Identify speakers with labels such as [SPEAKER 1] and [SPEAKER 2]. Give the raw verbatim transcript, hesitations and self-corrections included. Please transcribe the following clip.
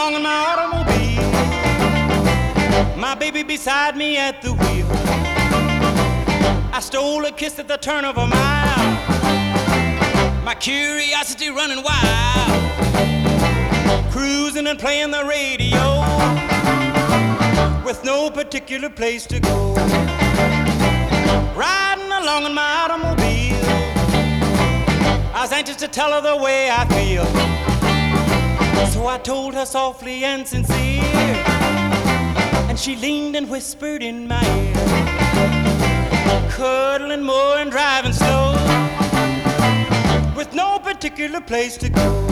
[SPEAKER 1] along in my automobile, my baby beside me at the wheel. I stole a kiss at the turn of a mile, my curiosity running wild, cruising and playing the radio with no particular place to go. Riding along in my automobile, I was anxious to tell her the way I feel. So I told her softly and sincere, and she leaned and whispered in my ear, cuddling more and driving slow, with no particular place to go.